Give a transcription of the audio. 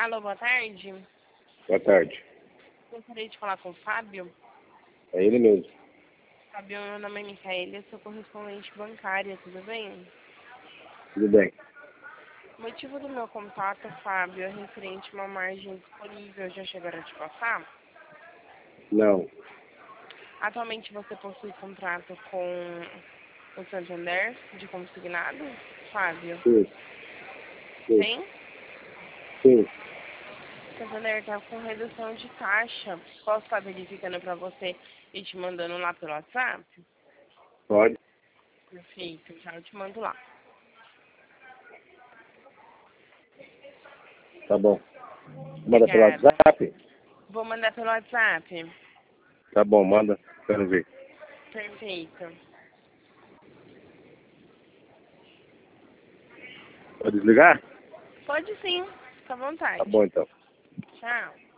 Alô, boa tarde. Boa tarde. Gostaria de falar com o Fábio. É ele mesmo. Fábio, meu nome é Micaela, eu sou correspondente bancária, tudo bem? Tudo bem. O motivo do meu contato, Fábio, é referente a uma margem disponível. Já chegaram a te passar? Não. Atualmente você possui contrato com o Santander de consignado, Fábio? Sim. Sim. Tem? Sim. O Santander está com redução de taxa. Posso estar verificando para você e te mandando lá pelo WhatsApp? Pode. Perfeito, já eu te mando lá. Tá bom. Manda pelo Obrigada. WhatsApp? Vou mandar pelo WhatsApp. Tá bom, manda. Quero ver. Perfeito. Pode desligar? Pode sim, fica à Tá vontade. bom então. Tchau.